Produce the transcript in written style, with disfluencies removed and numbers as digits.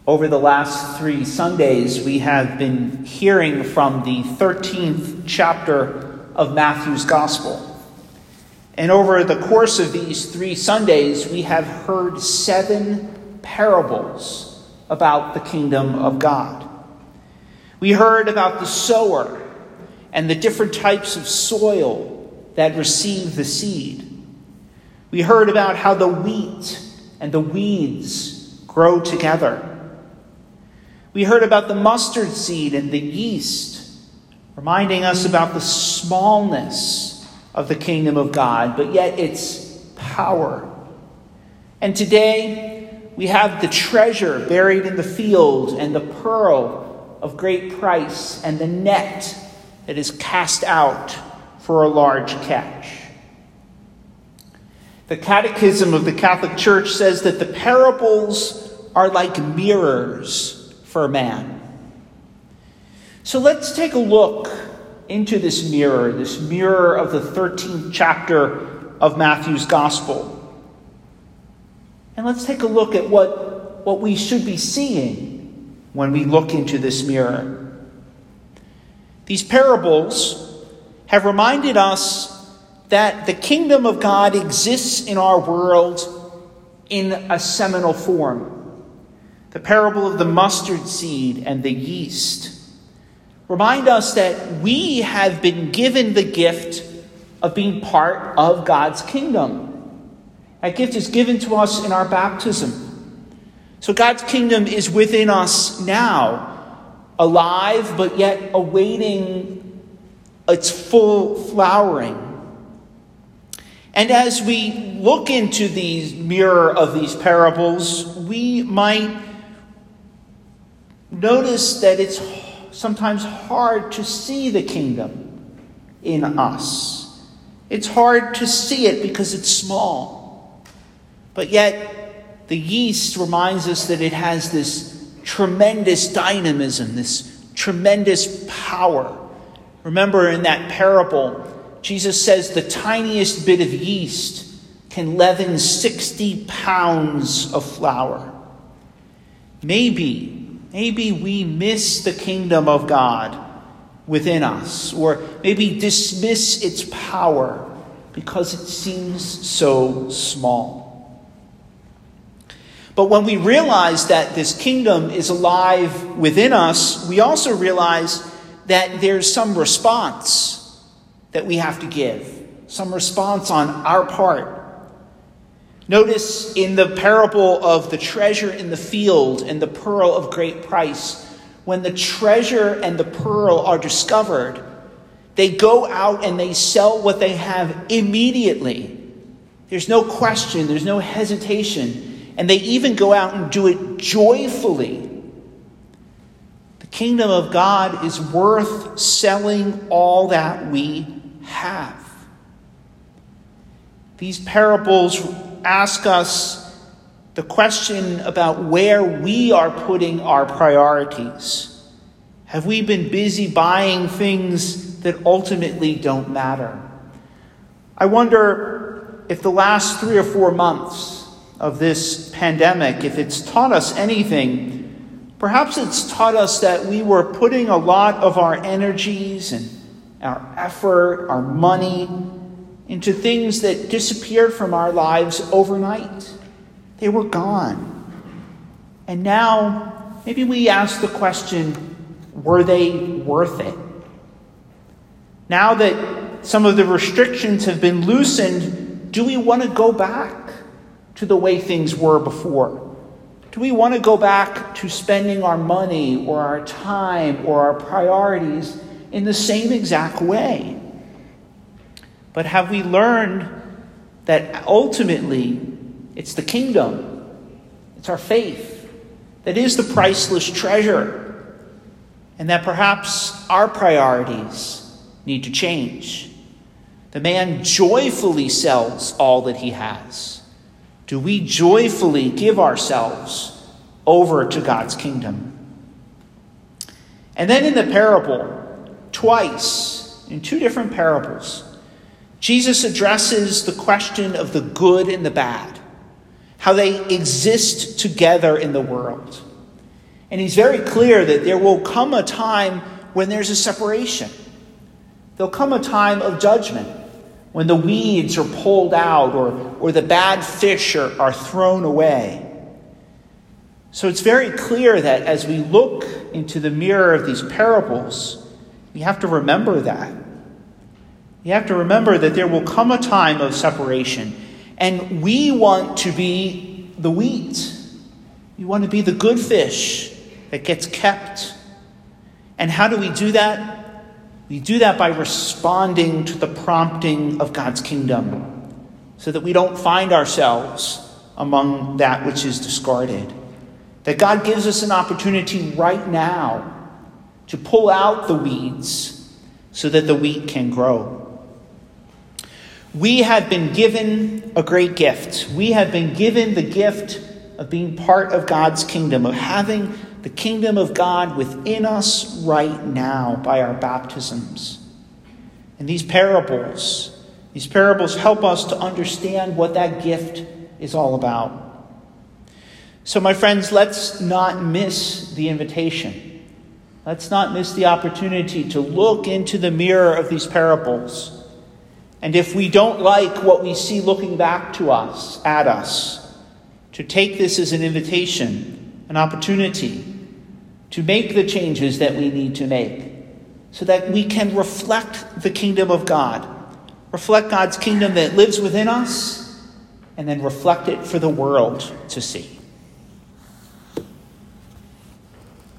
Over the last 3 Sundays, we have been hearing from the 13th chapter of Matthew's Gospel. And over the course of these 3 Sundays, we have heard 7 parables about the kingdom of God. We heard about the sower and the different types of soil that receive the seed. We heard about how the wheat and the weeds grow together. We heard about the mustard seed and the yeast, reminding us about the smallness of the kingdom of God, but yet its power. And today, we have the treasure buried in the field and the pearl of great price and the net that is cast out for a large catch. The Catechism of the Catholic Church says that the parables are like mirrors for man. So let's take a look into this mirror of the 13th chapter of Matthew's Gospel. And let's take a look at what we should be seeing when we look into this mirror. These parables have reminded us that the kingdom of God exists in our world in a seminal form. The parable of the mustard seed and the yeast remind us that we have been given the gift of being part of God's kingdom. That gift is given to us in our baptism. So God's kingdom is within us now, alive but yet awaiting its full flowering. And as we look into the mirror of these parables, we might notice that it's sometimes hard to see the kingdom in us. It's hard to see it because it's small. But yet, the yeast reminds us that it has this tremendous dynamism, this tremendous power. Remember in that parable, Jesus says the tiniest bit of yeast can leaven 60 pounds of flour. Maybe we miss the kingdom of God within us, or maybe dismiss its power because it seems so small. But when we realize that this kingdom is alive within us, we also realize that there's some response that we have to give, some response on our part. Notice in the parable of the treasure in the field and the pearl of great price, when the treasure and the pearl are discovered, they go out and they sell what they have immediately. There's no question, there's no hesitation, and they even go out and do it joyfully. The kingdom of God is worth selling all that we have. These parables ask us the question about where we are putting our priorities. Have we been busy buying things that ultimately don't matter? I wonder if the last 3 or 4 months of this pandemic, if it's taught us anything, perhaps it's taught us that we were putting a lot of our energies and our effort, our money, into things that disappeared from our lives overnight. They were gone. And now, maybe we ask the question, were they worth it? Now that some of the restrictions have been loosened, do we want to go back to the way things were before? Do we want to go back to spending our money or our time or our priorities in the same exact way? But have we learned that ultimately it's the kingdom, it's our faith, that is the priceless treasure, and that perhaps our priorities need to change? The man joyfully sells all that he has. Do we joyfully give ourselves over to God's kingdom? And then in the parable, twice, in 2 different parables, Jesus addresses the question of the good and the bad, how they exist together in the world. And he's very clear that there will come a time when there's a separation. There'll come a time of judgment when the weeds are pulled out or the bad fish are thrown away. So it's very clear that as we look into the mirror of these parables, we have to remember that. We have to remember that there will come a time of separation. And we want to be the wheat. We want to be the good fish that gets kept. And how do we do that? We do that by responding to the prompting of God's kingdom, so that we don't find ourselves among that which is discarded. That God gives us an opportunity right now to pull out the weeds so that the wheat can grow. We have been given a great gift. We have been given the gift of being part of God's kingdom, of having the kingdom of God within us right now by our baptisms. And these parables help us to understand what that gift is all about. So, my friends, let's not miss the invitation. Let's not miss the opportunity to look into the mirror of these parables. And if we don't like what we see looking back at us, to take this as an invitation, an opportunity to make the changes that we need to make so that we can reflect the kingdom of God, reflect God's kingdom that lives within us, and then reflect it for the world to see.